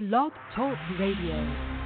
Blog Talk Radio.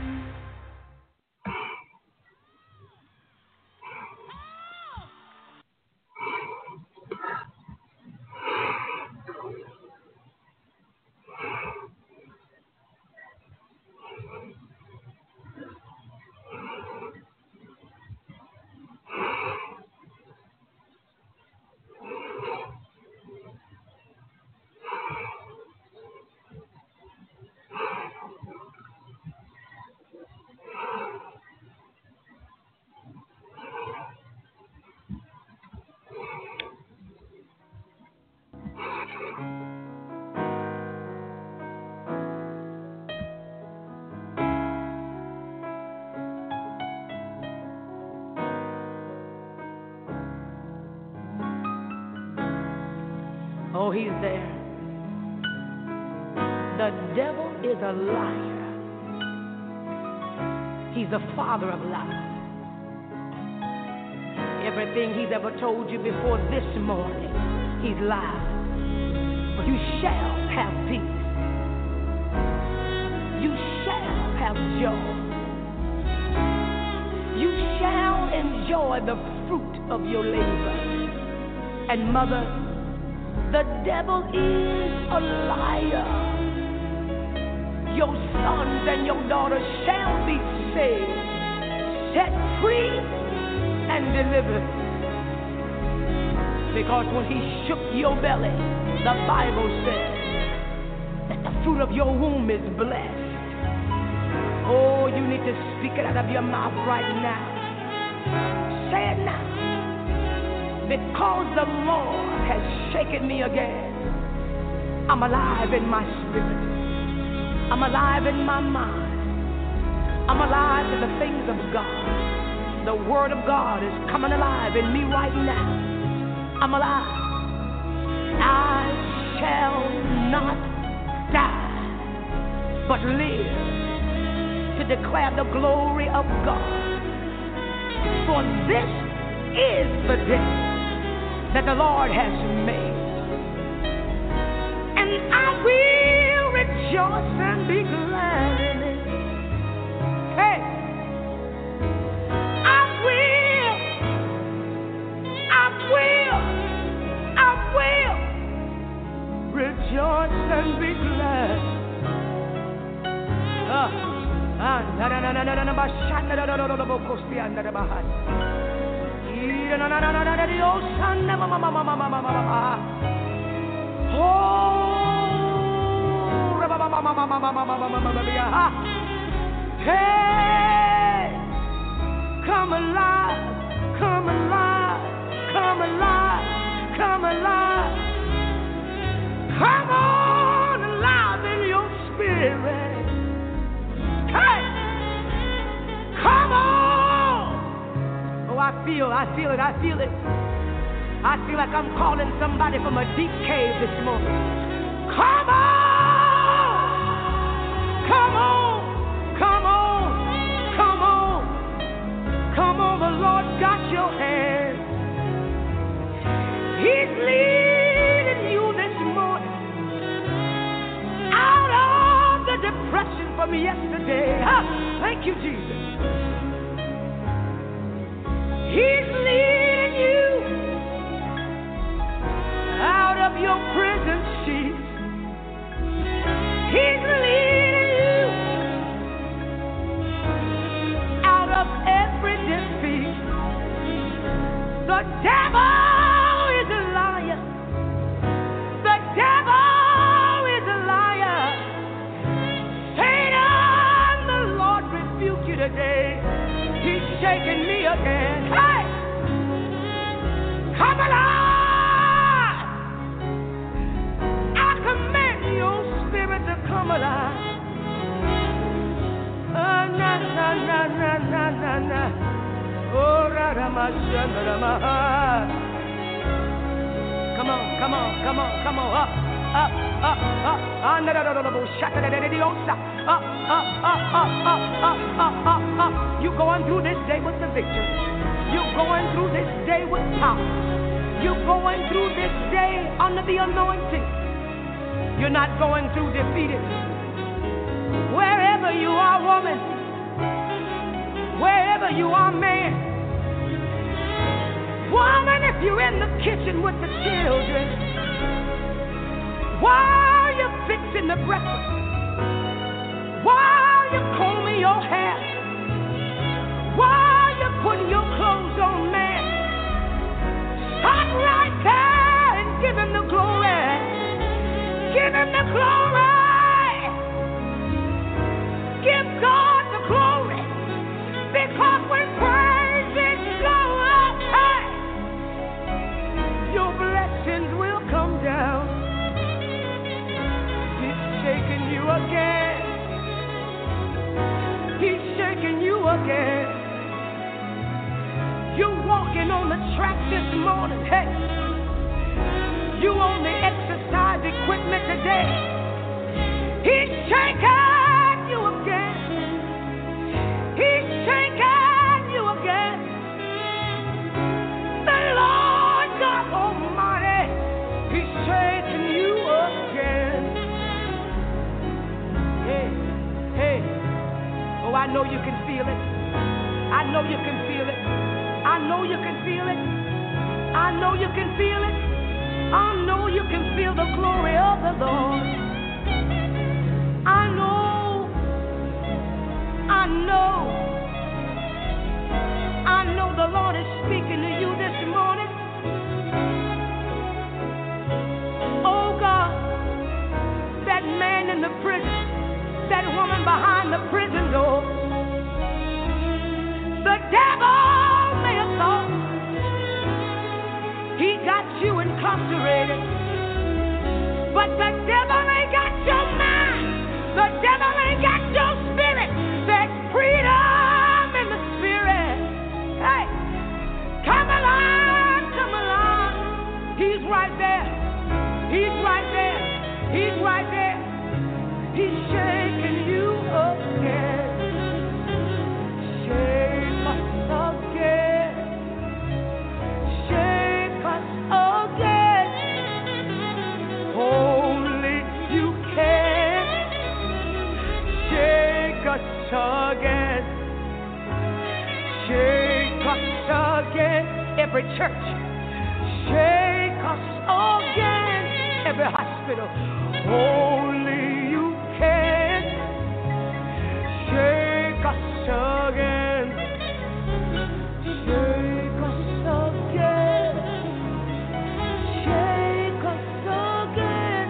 Oh, he's there. The devil is a liar. He's the father of lies. Everything he's ever told you before this morning, he's lied. But you shall have peace. You shall have joy. You shall enjoy the fruit of your labor. And mother, the devil is a liar. Your sons and your daughters shall be saved, set free, and delivered. Because when he shook your belly, the Bible says that the fruit of your womb is blessed. Oh, you need to speak it out of your mouth right now. Say it now. Because the Lord has shaken me again. I'm alive in my spirit. I'm alive in my mind. I'm alive to the things of God. The Word of God is coming alive in me right now. I'm alive. I shall not die, but live to declare the glory of God. For this is the day that the Lord has made, and I will rejoice and be glad in it. Hey, I will rejoice and be glad. Hey, come alive, come alive, come alive, come alive. Come on alive in your spirit. Hey, come on. Oh, I feel it. I feel like I'm calling somebody from a deep cave this morning. Come on! Come on! Come on! Come on! Come on, the Lord got your hand. He's leading you this morning out of the depression from yesterday. Thank you, Jesus. He's leading you out of your prison sheets. He's leading you out of every defeat. The devil is a liar. The devil is a liar. Satan, the Lord rebuke you today. He's shaking me again. Hey! Come alive! I command your spirit to come alive. Na na na na na na na. Oh, Rama. Come on, come on, come on, come on. Up. You're going through this day with the victory. You're going through this day with power. You're going through this day under the anointing. You're not going through defeated. woman, wherever you are, man. Woman, if you're in the kitchen with the children, while you're fixing the breakfast, while you're combing your hair, while you're putting your clothes on, man, stop right there and give him the glory. Give him the glory. Give God the glory. Because when praises go up, hey, your blessings will come down. He's shaking you again. He's shaking you again. You're walking on the track this morning, hey. You on the exercise equipment today. He's shaking you again. He's shaking you again. The Lord God Almighty, He's shaking you again. Hey, hey. Oh, I know you can feel it. I know you can feel it. I know you can feel it. I know you can feel it. I know you can feel the glory of the Lord. I know. I know. I know the Lord is speaking to you this morning. Oh God, that man in the prison, that woman behind the prison door, the devil may have thought he got you incarcerated, but the devil ain't got your mind. The devil ain't got your spirit. There's freedom in the spirit. Hey, come along, come along. He's right there. He's right there. He's right there. He's shaking you again. Shake us again. Shake us again. Only you can. Shake us again. Shake us again. Every church. Shake us again. Every hospital. Only you can. Shake us again. Shake us again. Shake us again.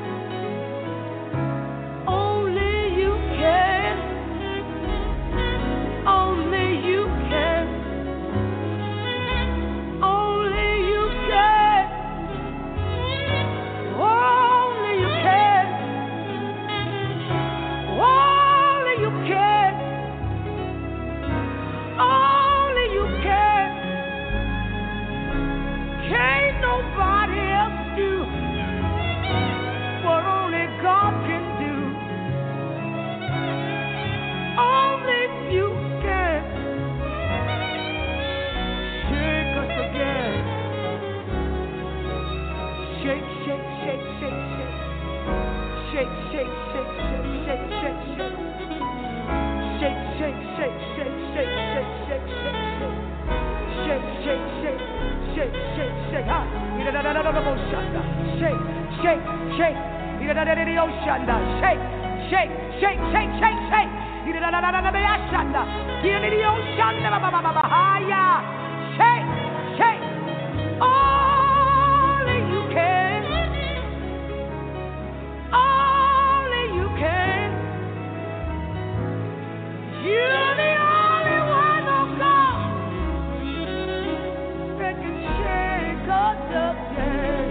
Only you can. Only you can. Only you can. Only you can. Only you can. Only you can. Can't nobody else do what only God can do. Only you can. Shake us again. Shake, shake, shake, shake, shake. Shake, shake, shake, shake, shake, shake, shake. Shake, shake, shake, shake, shake, shake, shake, shake, shake. Shake, shake, shake, shake, shake, shake. Ha. Shake, shake, shake. Shake, shake, shake, shake, shake, shake. Shake, shake. Only you can. Only you can. You're the only one, oh God, that can shake us again.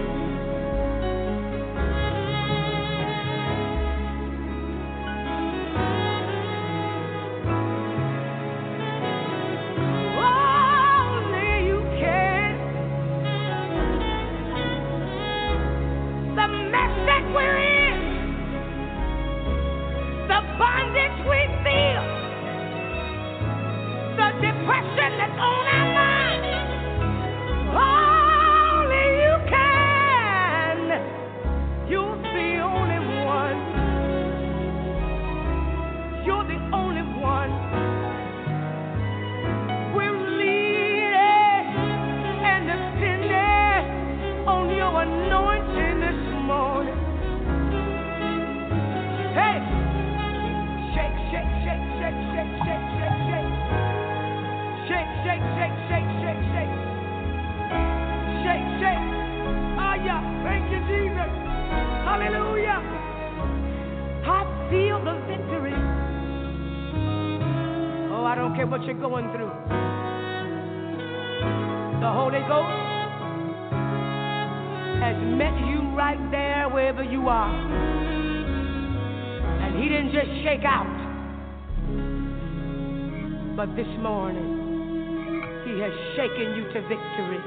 Only you can. Hey! Shake, shake, shake, shake, shake, shake, shake, shake. Shake, shake, shake, shake, shake, shake. Shake, shake. Ah, yeah. Thank you, Jesus. Hallelujah. I feel the victory. Oh, I don't care what you're going through. The Holy Ghost has met you right there wherever you are. And he didn't just shake out, but this morning he has shaken you to victory.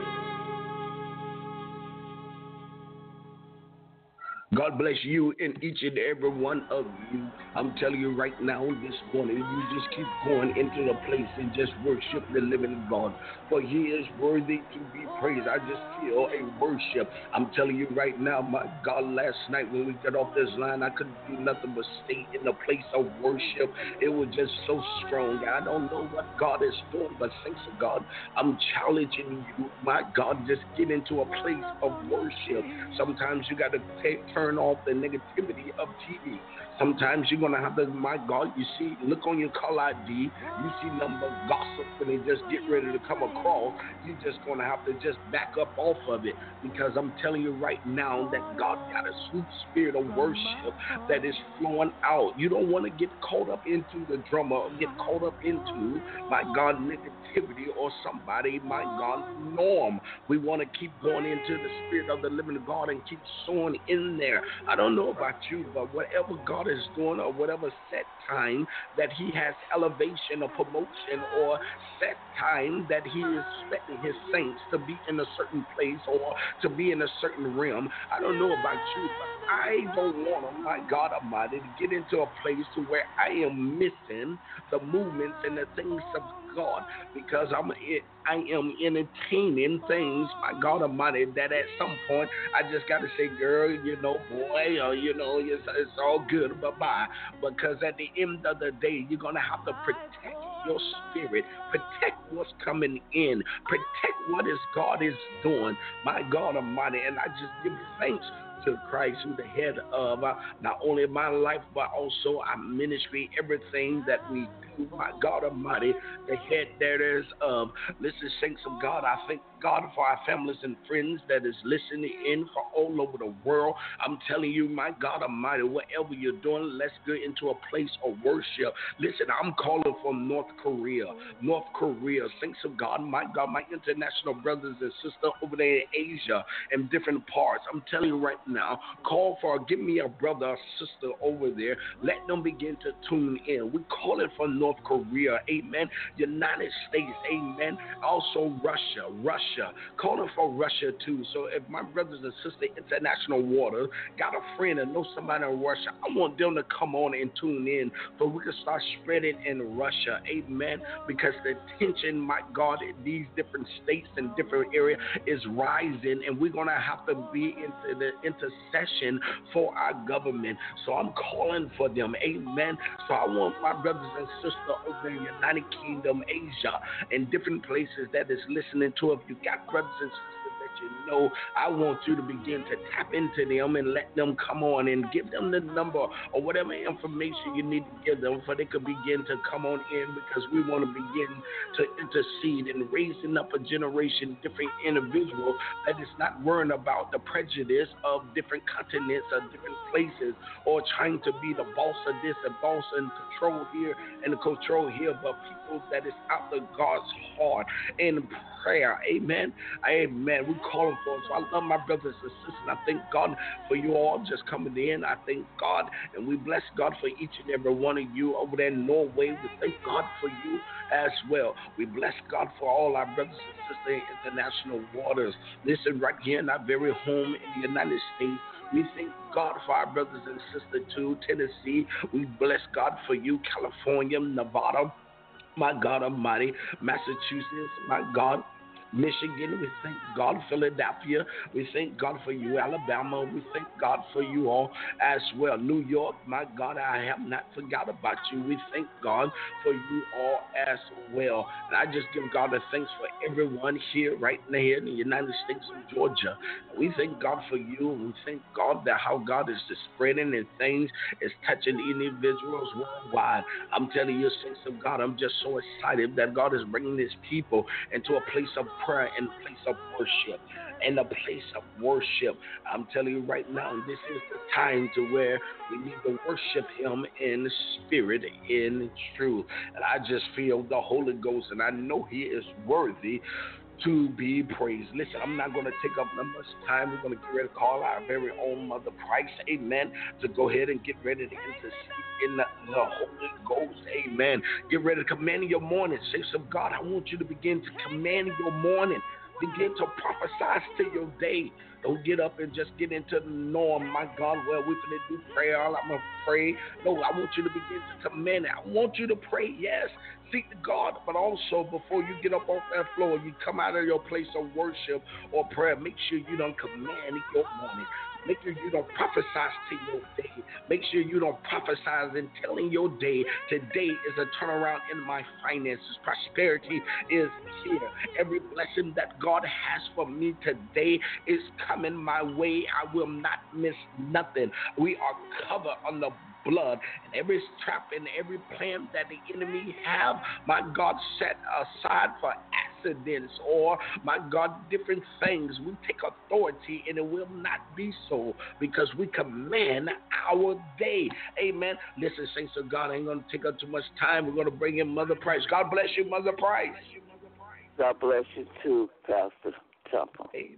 God bless you and each and every one of you. I'm telling you right now, this morning, you just keep going into the place and just worship the living God. For he is worthy to be praised. I just feel a worship. I'm telling you right now, my God, last night when we got off this line, I couldn't do nothing but stay in the place of worship. It was just so strong. I don't know what God is doing, but thanks to God, I'm challenging you, my God, just get into a place of worship. Sometimes you got to turn off the negativity of TV. Sometimes you're going to have to, my God, you see, look on your call ID, you see number of gossip and they just get ready to come across. You're just going to have to just back up off of it, because I'm telling you right now that God got a sweet spirit of worship that is flowing out. You don't want to get caught up into the drama or get caught up into, my God, negativity or somebody, my God, norm. We want to keep going into the spirit of the living God and keep soaring in there. I don't know about you, but whatever God is doing or whatever set time that he has elevation or promotion or set time that he is expecting his saints to be in a certain place or to be in a certain realm. I don't know about you, but I don't want, my God Almighty, to get into a place to where I am missing the movements and the things of God, because I am entertaining things, my God Almighty, that at some point I just got to say, girl, you know, boy, or you know, it's all good, bye-bye. Because at the end of the day, you're going to have to protect your spirit, protect what's coming in, protect what is God is doing, my God Almighty. And I just give thanks to Christ, who's the head of not only my life, but also our ministry, everything that we do, my God Almighty, the head there is of. Listen, saints of God, I thank God for our families and friends that is listening in from all over the world. I'm telling you, my God Almighty, whatever you're doing, let's go into a place of worship. Listen, I'm calling from North Korea, saints of God, my international brothers and sisters over there in Asia and different parts. I'm telling you right now, give me a brother or sister over there. Let them begin to tune in. We call it for North Korea, amen. United States, amen. Also Russia. Calling for Russia too. So if my brothers and sisters, international water, got a friend and know somebody in Russia, I want them to come on and tune in so we can start spreading in Russia, amen. Because the tension, my God, in these different states and different areas is rising, and we're going to have to be into the intercession for our government. So I'm calling for them, amen. So I want my brothers and sisters over in the United Kingdom, Asia, and different places that is listening to. If you got brothers and sisters that you know, I want you to begin to tap into them and let them come on and give them the number or whatever information you need to give them for they could begin to come on in, because we want to begin to intercede and raising up a generation, different individual that is not worrying about the prejudice of different continents or different places or trying to be the boss of this and boss and control here and control here, but people that is after God's heart in prayer. Amen. Amen. We calling for it. So I love my brothers and sisters. I thank God for you all just coming in. I thank God, and we bless God for each and every one of you over there in Norway. We thank God for you as well. We bless God for all our brothers and sisters in international waters. Listen, right here in our very home in the United States, we thank God for our brothers and sisters too. Tennessee, we bless God for you. California, Nevada, my God Almighty, Massachusetts, my God, Michigan. We thank God, Philadelphia. We thank God for you, Alabama. We thank God for you all as well. New York, my God, I have not forgot about you. We thank God for you all as well. And I just give God a thanks for everyone here right now in the United States of Georgia. We thank God for you, and we thank God that how God is just spreading and things is touching individuals worldwide. I'm telling you, saints of God, I'm just so excited that God is bringing His people into a place of prayer and a place of worship. In a place of worship, I'm telling you right now, this is the time to where we need to worship Him in spirit, in truth. And I just feel the Holy Ghost, and I know He is worthy to be praised. Listen, I'm not going to take up that much time. We're going to get ready to call our very own Mother Price, amen, to go ahead and get ready to intercede in the Holy Ghost, amen. Get ready to command your morning. Saints of God, I want you to begin to command your morning. Begin to prophesy to your day. Don't get up and just get into the norm. My God, well, we're going to do prayer. I'm going to pray. No, I want you to begin to command it. I want you to pray, yes. Seek God, but also before you get up off that floor, you come out of your place of worship or prayer, make sure you don't command your morning. Make sure you don't prophesy to your day. Make sure you don't prophesy and telling your day, today is a turnaround in my finances. Prosperity is here. Every blessing that God has for me today is coming my way. I will not miss nothing. We are covered on the blood, and every trap and every plan that the enemy have, my God, set aside for accidents or, my God, different things. We take authority, and it will not be so because we command our day. Amen. Listen, saints of God, I ain't going to take up too much time. We're going to bring in Mother Price. God bless you, Mother Price. God bless you too, Pastor Temple. Amen.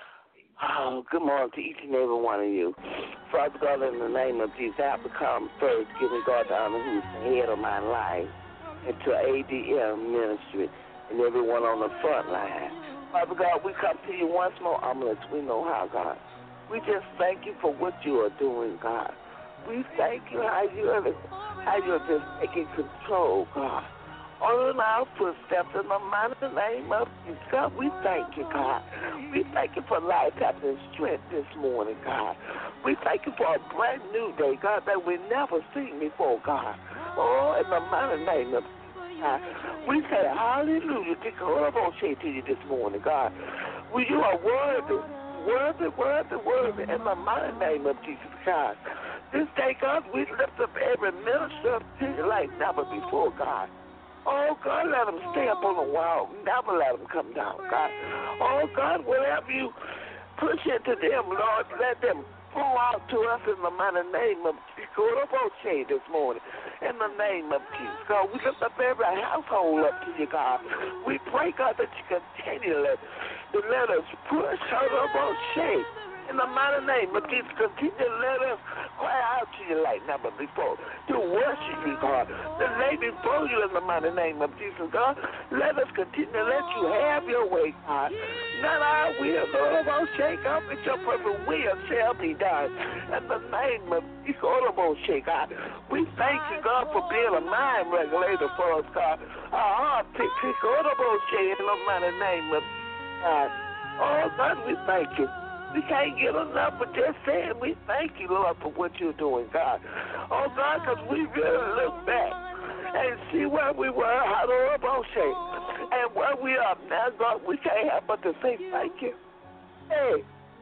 Oh, good morning to each and every one of you. Father God, in the name of Jesus, I become first, giving God the honor who's the head of my life, and to ADM ministry and everyone on the front line. Father God, we come to you once more, humble as we know how, God. We just thank you for what you are doing, God. We thank you how you're just taking control, God. On our footsteps in the mighty name of Jesus, God, we thank you, God. We thank you for life, health, and strength this morning, God. We thank you for a brand new day, God, that we've never seen before, God. Oh, in the mighty name of Jesus, God. We say hallelujah to you this morning, God. You are worthy, in the mighty name of Jesus, God. This day, God, we lift up every minister to you like never before, God. Oh, God, let them stay up on the wall. Never let them come down, God. Oh, God, whatever you push into them, Lord, let them pour out to us in the mighty name of Jesus this morning. In the name of Jesus, God, we lift up every household up to you, God. We pray, God, that you continue to let us push out of our shape. In the mighty name of Jesus, continue to let us cry out to you like never before, to worship you, God, to lay before you in the mighty name of Jesus, God. Let us continue to let you have your way, God. Not our will, Lord, I'll shake up, but your perfect will shall be done. In the name of Jesus, God, we thank you, God, for being a mind regulator for us, God. Our heart pick, in the mighty name of God. Oh, God, we thank you. We can't get enough of just saying we thank you, Lord, for what you're doing, God. Oh, God, because we really look back and see where we were, and where we are now, God, we can't help but to say thank you. Hey,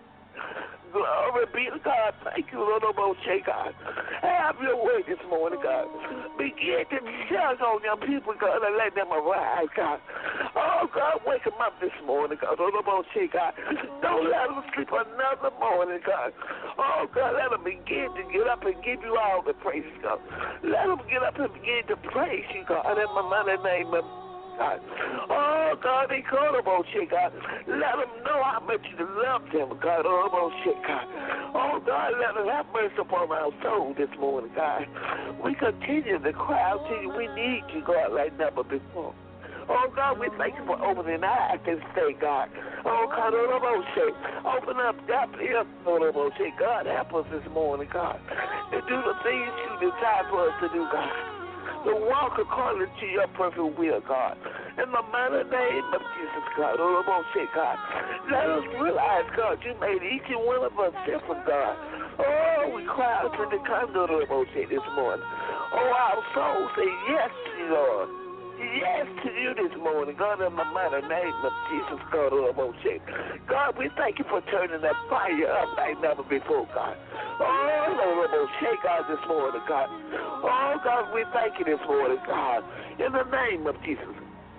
glory be to God. Thank you, Lord, God. Have your way this morning, God. Begin to judge on your people, God, and let them arise, God. Oh, God, wake them up this morning, God. God. Don't let them sleep another morning, God. Oh, God, let them begin to get up and give you all the praise, God. Let them get up and begin to praise you, God, in the mighty name of God. Oh, God, they call them on shit, God. Let them know how much you love them, God. Oh, shit, God. Oh, God, let them have mercy upon our soul this morning, God. We continue to cry out to you. We need you, God, like never before. Oh, God, we thank you for opening our eyes this day, God. Oh, God, open up that ear, God, help us this morning, God, to do the things you desire for us to do, God. To walk according to your perfect will, God. In the mighty name of Jesus, God. God. Let us realize, God, you made each and one of us different, God. Oh, we cry out to the condor this morning. Oh, our soul say yes to you, Lord. Yes to you this morning, God, in the mighty name of Jesus, God. God, we thank you for turning that fire up like never before, God. Oh, Lord, God, this morning, God. Oh, God, we thank you this morning, God, in the name of Jesus.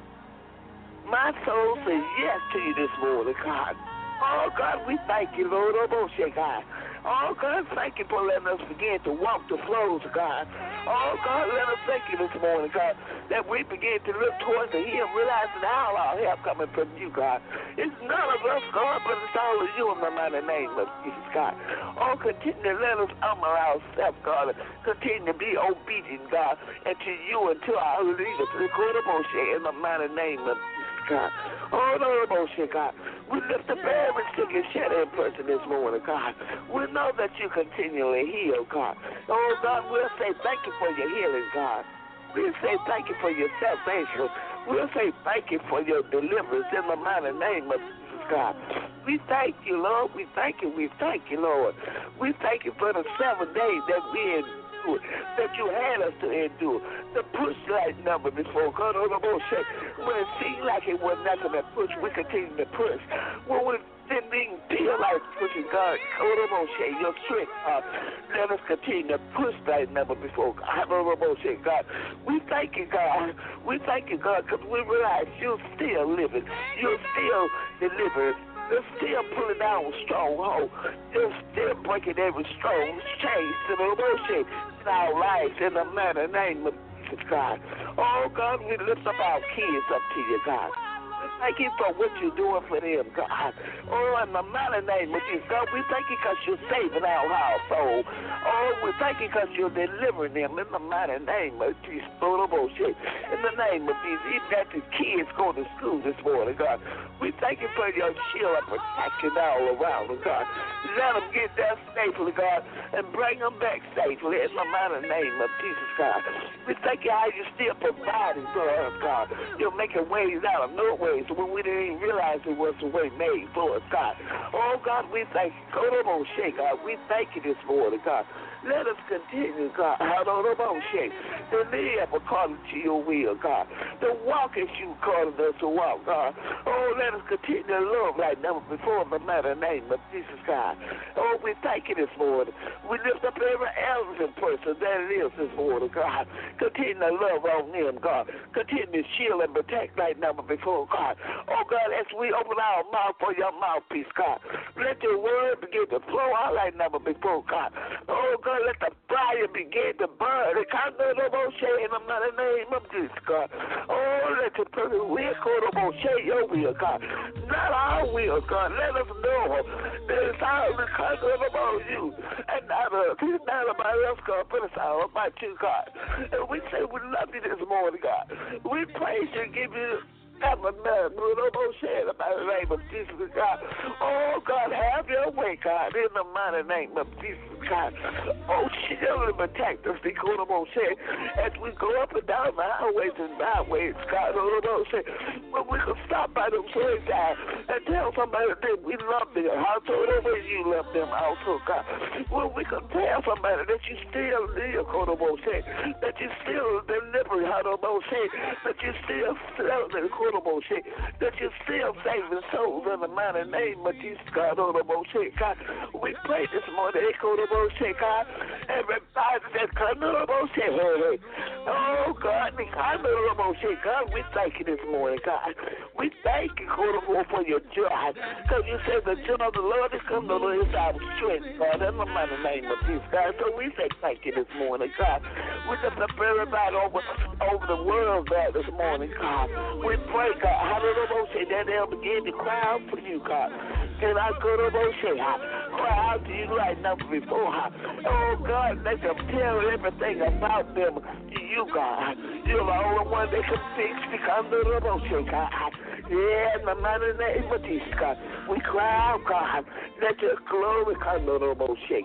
My soul says yes to you this morning, God. Oh, God, we thank you, Lord. God. Oh, God, thank you for letting us begin to walk the flows, God. Oh, God, let us thank you this morning, God, that we begin to look towards the hill, realizing all our help coming from you, God. It's none of us, God, but it's all of you in the mighty name of Jesus, God. Oh, continue to let us humble ourselves, God, and continue to be obedient, God, and to you and to our leaders, in the mighty name of Jesus, God. Oh, no, God. We lift up every sick and shattered person this morning, God. We know that you continually heal, God. Oh, God, we'll say thank you for your healing, God. We'll say thank you for your salvation. We'll say thank you for your deliverance in the mighty name of Jesus, God. We thank you, Lord. We thank you. We thank you, Lord. We thank you for the 7 days that we endured, that you had us to endure. The push like never before. God, when it seemed like it was nothing to push, we continue to push. When we didn't even feel like pushing, God, your strength, God, let us continue to push like never before. God, we thank you, God. We thank you, God, because we realize you're still living. You're still delivering. You're still pulling down strongholds. You're still breaking every strong chain to the bullshit in our lives in the mighty name of Jesus, God. Oh, God, we lift up our kids up to you, God. Thank you for what you're doing for them, God. Oh, in the mighty name of Jesus, God, we thank you because you're saving our household. Oh, we thank you because you're delivering them in the mighty name of Jesus. In the name of Jesus, even as the kids go to school this morning, God, we thank you for your shield of protection all around them, God. Let them get there safely, God, and bring them back safely in the mighty name of Jesus, God. We thank you how you're still providing for us, God. You're making ways out of no ways when we didn't even realize it was a way made for us, God. Oh, God, we thank you. God, we thank you this morning, God. Let us continue, God, to live according to your will, God. To walk as you called us to walk, God. Oh, let us continue to love like never before in the mighty name of Jesus, God. Oh, we thank you this morning. We lift up every elderly person that it is this morning, God. Continue to love on them, God. Continue to shield and protect like never before, God. Oh, God, as we open our mouth for your mouthpiece, God, let your word begin to flow out like never before, God. Oh, God, let the fire begin to burn. It can't do no more in the mighty name of Jesus, God. Oh, let your perfect will go to more your will, God. Not our will, God. Let us know that it's all because of you and not us. It's not about us, God, but it's all about you, God. And we say we love you this morning, God. We praise you and give you about the name of Jesus, God. Oh, God, have your way, God, in the mighty name of Jesus, God. Oh, shield and protect us, as we go up and down the highways and byways, God. When we can stop by them wayside and tell somebody that we love them, however you love them also, God. When we can tell somebody that you still live, that you still deliver, that you still celebrate, that you're still saving souls in the mighty name of Jesus, God. God, we pray this morning, God, everybody that comes oh, God, God, we thank you this morning, God. We thank you, for your joy, because you said the joy of the Lord is come to is our strength, God, in the mighty name of Jesus, God. So we say thank you this morning, God. We lift up everybody over the world, God, this morning, God. We pray, God, that they'll begin to cry out for you, God. And I go to cry out to you like never before. Oh, God, let them tell everything about them to you, God. You're the only one that can fix the God. Yeah, in the mighty name of Jesus, God. We cry out, God. Let your glory come to the God.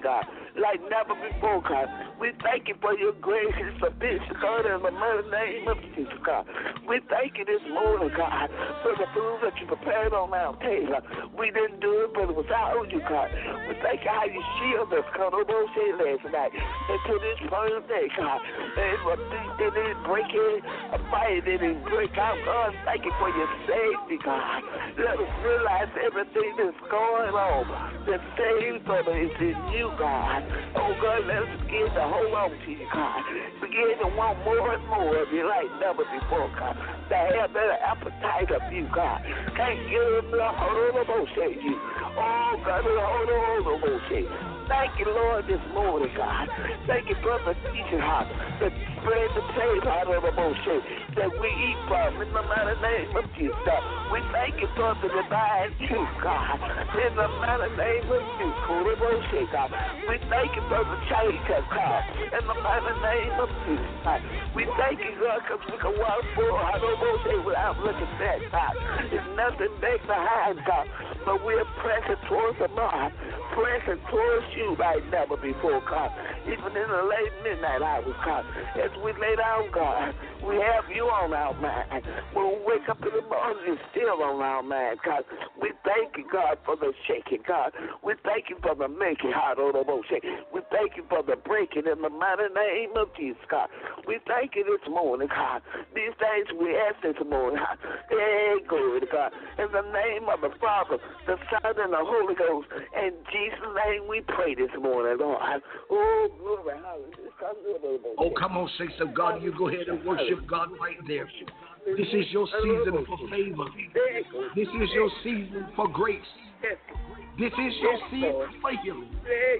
like never before, God. We thank you for your grace and sufficient, God, in the mighty name of Jesus, God. We thank you this morning, God, for the food that you prepared on our table. We didn't do it, but it was all you, God. We thank you how you shield us, God, on those days last night, into this present day, God. And they didn't break it, a fight didn't break out, God. Thank you for your safety, God. Let us realize everything that's going on, that saves us is in you, God. Oh, God, let us begin to hold on to you, God. Begin to want more and more of you like never before, God. To have that appetite of you, God. Can't get enough of you. Oh, God, hold on. Thank you, Lord, this morning, God. Thank you for the teaching heart, the spread the table out of the bullshit that we eat from in the mighty name of Jesus, God. We thank you for the divine truth, God, in the mighty name of Jesus, God. We thank you for the change, God, in the mighty name of Jesus, God. We thank you, God, because we can walk forward out of the bullshit without looking back, God. There's nothing back behind, God, but we're pressing towards the mark, pressing towards you like never before, God. Even in the late midnight hours, God, as we lay down, God, we have you on our mind. When we wake up in the morning, you're still on our mind, God. We thank you, God, for the shaking, God. We thank you for the making, heart on the motion. We thank you for the breaking in the mighty name of Jesus, God. We thank you this morning, God. These things we ask this morning, God. Hey, glory to God. In the name of the Father, the Son, and the Holy Ghost, in Jesus' name we pray this morning, Lord. Oh, glory, hallelujah. Oh, come on, saints of God. You go ahead and worship God right there. This is your season for favor. This is your season for grace. This is your season for healing.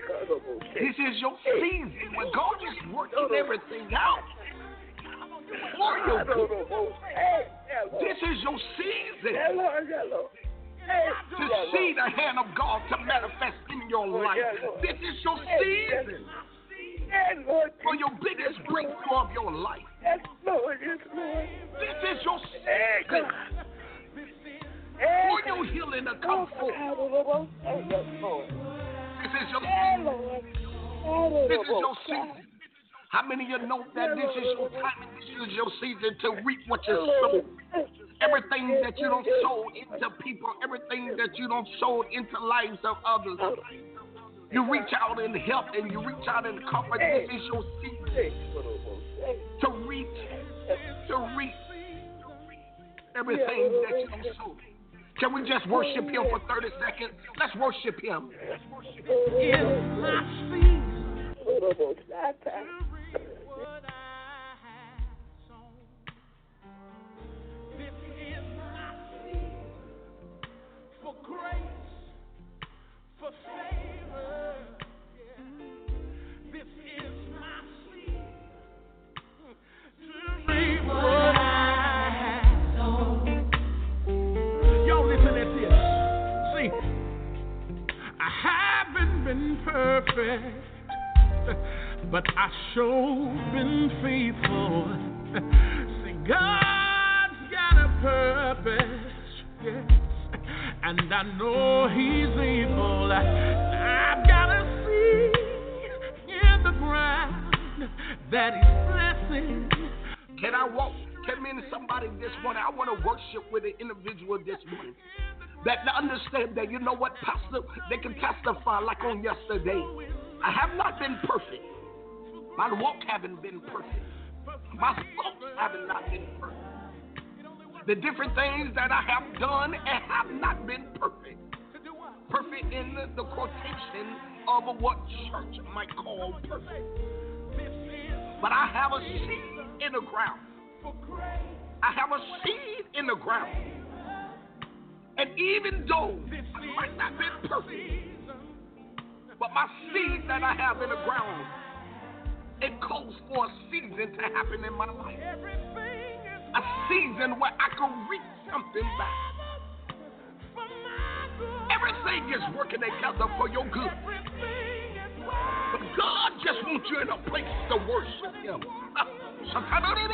This is your season when God is working everything out for your good. This is your season to see the hand of God to manifest in your life. This is your season for your biggest breakthrough of your life. This is your season for your healing to come forth. This is your season. This is your season. How many of you know that this is your time and this is your season to reap what you sow? Everything that you don't sow into people, everything that you don't sow into lives of others. You reach out in help and you reach out in comfort. This is your season to reach everything that you don't sow. Can we just worship him for 30 seconds? Let's worship him. It's my season. What I have sown. This is my season for grace, for favor. This is my season to reap what I have sown. Y'all listen at this. See, I haven't been perfect, but I sure been faithful. See, God's got a purpose, yes, and I know He's able. I've got a seed in the ground that He's blessing. Can I walk? Can me and somebody this morning? I want to worship with an individual this morning that understand that, you know what, Pastor, they can testify like on yesterday. I have not been perfect. My walk haven't been perfect. My thoughts have not been perfect. The different things that I have done and have not been perfect. Perfect in the quotation of what church might call perfect. But I have a seed in the ground. I have a seed in the ground. And even though I might not be perfect, but my seed that I have in the ground, it calls for a season to happen in my life. A season where I can reap something back. Everything is working together for your good. But God just wants you in a place to worship Him.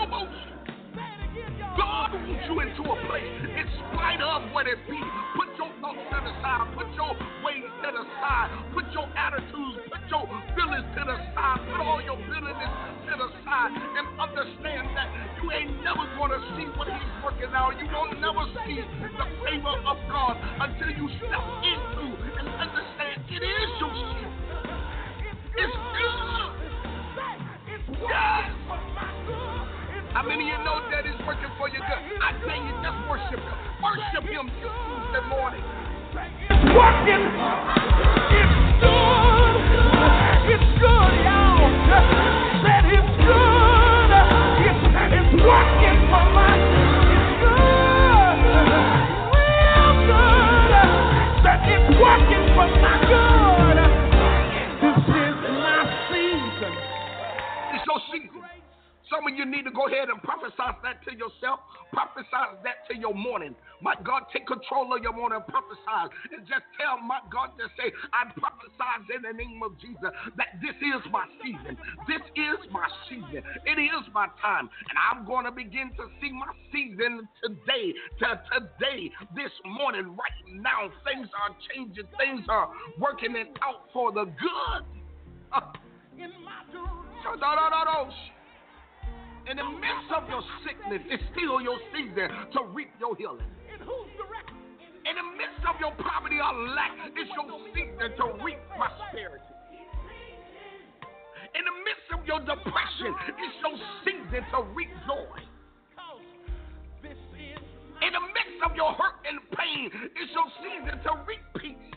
God wants you into a place, in spite of what it be. Put your thoughts to the side. Put your ways to the side. Put your attitudes, put your feelings to the side. Put all your bitterness to the side. And understand that you ain't never going to see what he's working out. You won't never see the favor of God until you step into and understand it is your season. It's good. Yes. How many of you know that it's working for your good? I tell you, just worship him. Worship him this Tuesday morning. It's working. It's good. It's good, y'all. Said it's good. It's working for my good. It's good. Real good. Said it's working for my good. This is my season. It's your season. Some of you need to go ahead and prophesy that to yourself. Prophesy that to your morning. My God, take control of your morning and prophesy. And just tell my God to say, I prophesy in the name of Jesus that this is my season. This is my season. It is my time. And I'm going to begin to see my season today. This morning, right now. Things are changing. Things are working it out for the good. In the midst of your sickness, it's still your season to reap your healing. In the midst of your poverty or lack, it's your season to reap prosperity. In the midst of your depression, it's your season to reap joy. In the midst of your hurt and pain, it's your season to reap peace.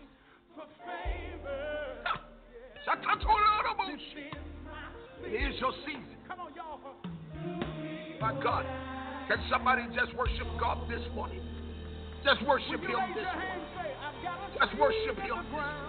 It is your season. My God, can somebody just worship God this morning? Just worship him this morning. Just worship him.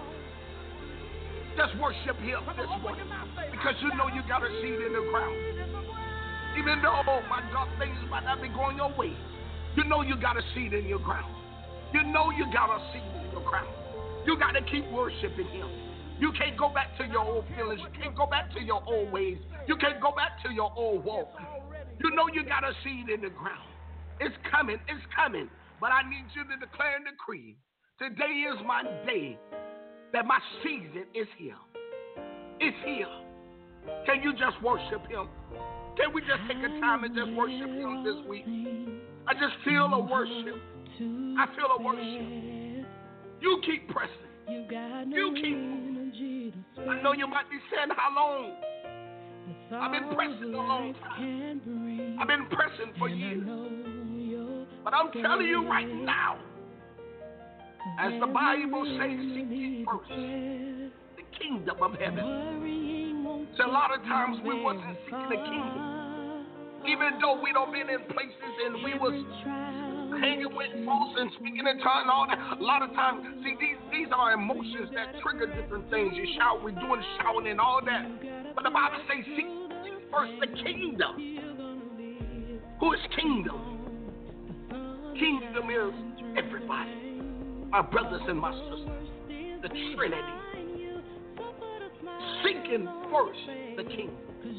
Just worship him this morning. Because you know you got a seed in the ground. Even though, oh my God, things might not be going your way, you know you got a seed in your ground. You know you got a seed in your ground. You got to keep worshiping him. You can't go back to your old feelings. You can't go back to your old ways. You can't go back to your old walk. You know you got a seed in the ground. It's coming. It's coming. But I need you to declare and decree. Today is my day that my season is here. It's here. Can you just worship him? Can we just take a time and just worship him this week? I just feel a worship. I feel a worship. You keep pressing. You keep moving. I know you might be saying, how long? I've been pressing a long time. I've been pressing for years. But I'm telling you right now, as the Bible says, seek ye first the kingdom of heaven. So a lot of times we wasn't seeking the kingdom. Even though we don't been in places and we was hanging with folks and speaking in tongues and all that. A lot of times, see, these are emotions that trigger different things. You shout, we're doing shouting and all that. But the Bible says, seek first the kingdom. Who is kingdom? Kingdom is everybody. My brothers and my sisters. The Trinity. Seeking first the kingdom.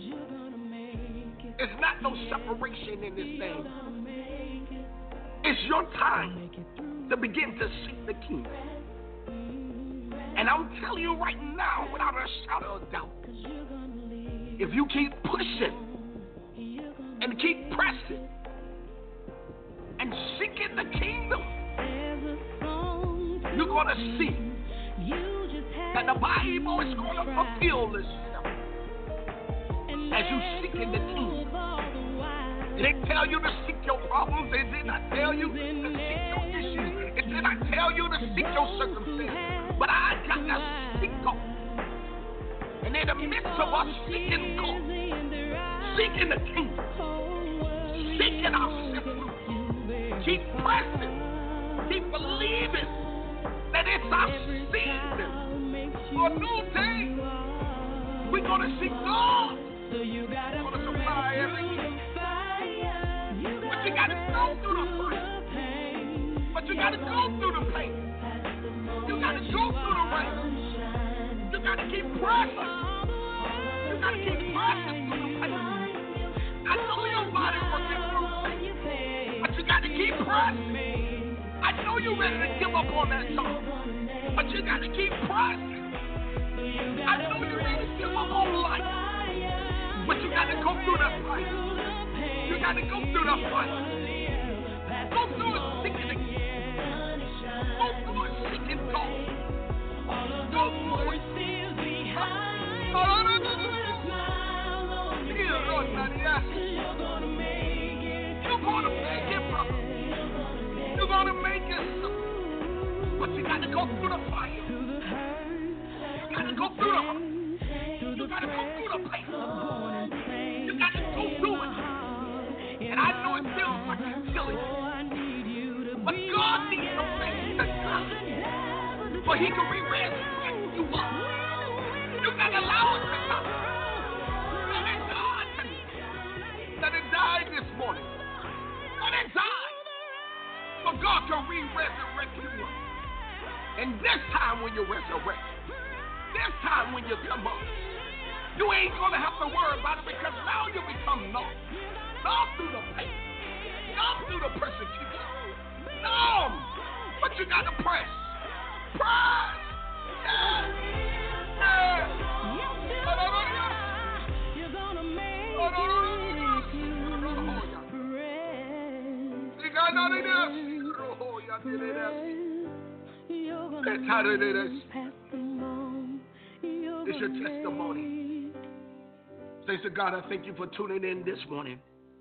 It's not no separation in this thing. It's your time to begin to seek the kingdom. And I'm telling you right now, without a shadow of doubt, if you keep pushing and keep pressing and seeking the kingdom, you're going to see that the Bible is going to fulfill itself as you seeking the kingdom. It didn't tell you to seek your problems. It did not tell you to seek your issues. It did not tell you to seek your circumstances. But I got to seek God. And in the midst of us seeking God, seeking the kingdom, seeking our simple, keep pressing, keep believing that it's our season for a new day. We're going to see God. We're going to supply everything. But you got to go through the fight. But you got to go through the pain. You got to go through the rain. You got to keep pressing. You got to keep pressing through the pain. I know your body working through pain. But you got to keep pressing. I I know you're ready to give up on that song, but you got to keep pressing. I know you're ready to give up on life, but you got to go through that fight. You got to go through that fight. Go through it seeking again. Go through it seeking God. Go through it. You're going to make it, brother. You're going to make it, sister. But you got to go through the fire. You got to go through the fire. You got to go through the pain. You got to go through it. And I know it feels like it's killing you. But God needs some faith to come. For He can re-resurrect you up. You got to allow it to come. Let it die this morning. Let it die. For God can re-resurrect you up. And this time when you resurrect, this time when you come up, you ain't going to have to worry about it because now you become numb. Numb through the pain. Numb through the persecution. Numb. But you got to press. Press. Yeah. Yeah. You're going to make it's your testimony. Say to God, I thank you for tuning in this morning.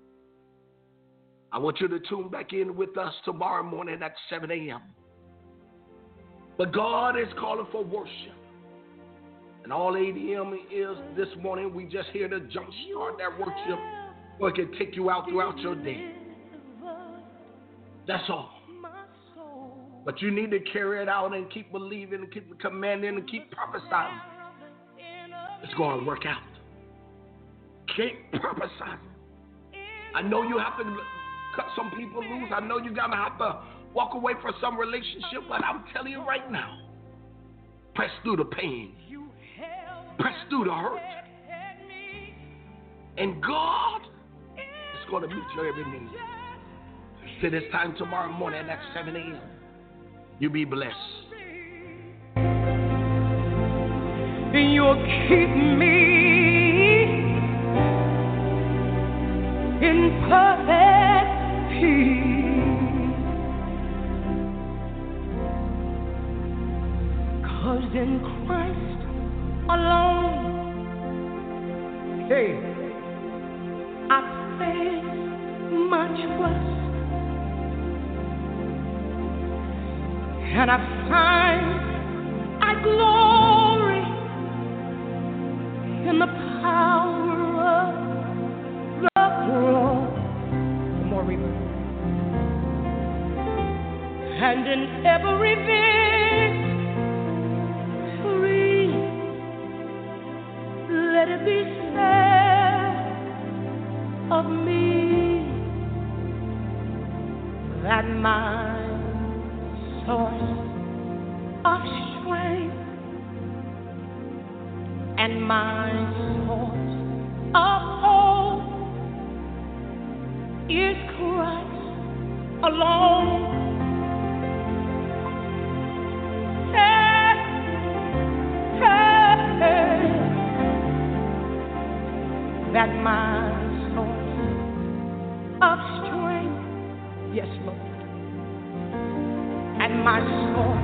I want you to tune back in with us tomorrow morning at 7 a.m. But God is calling for worship. And all ADM is this morning, we just here to jumpstart that worship so it can take you out throughout your day. That's all. But you need to carry it out and keep believing and keep commanding and keep prophesying. It's going to work out. Keep prophesying. I know you have to cut some people loose. I know you're going to have to walk away from some relationship, but I'm telling you right now, press through the pain. Press through the hurt. And God is going to meet your every need. Till this time tomorrow morning at 7 a.m. You be blessed. You'll keep me in perfect peace, 'cause in Christ alone, hey, I place my trust, and I find I glory in the power of the cross. More river. And in every victory, let it be said of me that my source of strength and my source of hope is Christ alone. Hey, hey, hey. That my source of strength, yes, Lord, and my source